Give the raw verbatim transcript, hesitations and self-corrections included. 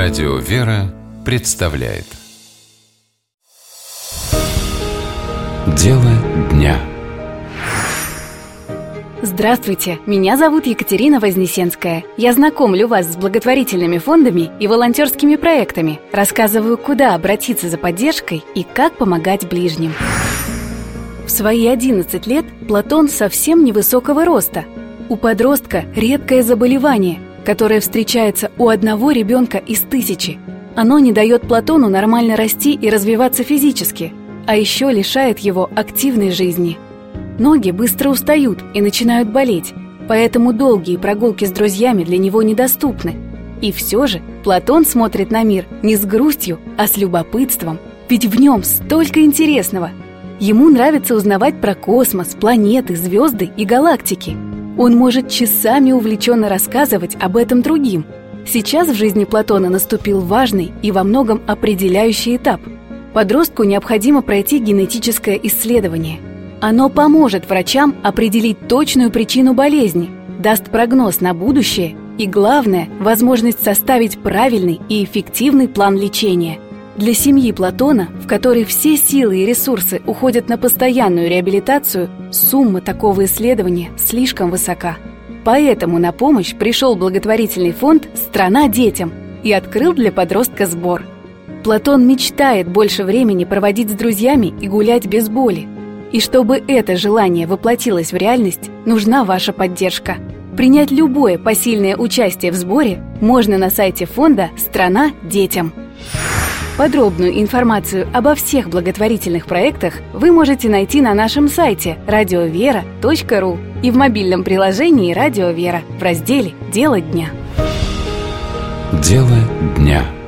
Радио «Вера» представляет Дело дня. Здравствуйте, меня зовут Екатерина Вознесенская. Я знакомлю вас с благотворительными фондами и волонтерскими проектами, рассказываю, куда обратиться за поддержкой и как помогать ближним. В свои одиннадцать лет Платон совсем невысокого роста. У подростка редкое заболевание, которое встречается у одного ребенка из тысячи. Оно не дает Платону нормально расти и развиваться физически, а еще лишает его активной жизни. Ноги быстро устают и начинают болеть, поэтому долгие прогулки с друзьями для него недоступны. И все же Платон смотрит на мир не с грустью, а с любопытством, ведь в нем столько интересного. Ему нравится узнавать про космос, планеты, звезды и галактики. Он может часами увлеченно рассказывать об этом другим. Сейчас в жизни Платона наступил важный и во многом определяющий этап. Подростку необходимо пройти генетическое исследование. Оно поможет врачам определить точную причину болезни, даст прогноз на будущее и, главное, возможность составить правильный и эффективный план лечения. Для семьи Платона, в которой все силы и ресурсы уходят на постоянную реабилитацию, сумма такого исследования слишком высока. Поэтому на помощь пришел благотворительный фонд «Страна детям» и открыл для подростка сбор. Платон мечтает больше времени проводить с друзьями и гулять без боли. И чтобы это желание воплотилось в реальность, нужна ваша поддержка. Принять любое посильное участие в сборе можно на сайте фонда «Страна детям». Подробную информацию обо всех благотворительных проектах вы можете найти на нашем сайте радио вера точка ру и в мобильном приложении «Радио Вера» в разделе «Дело дня». Дело дня.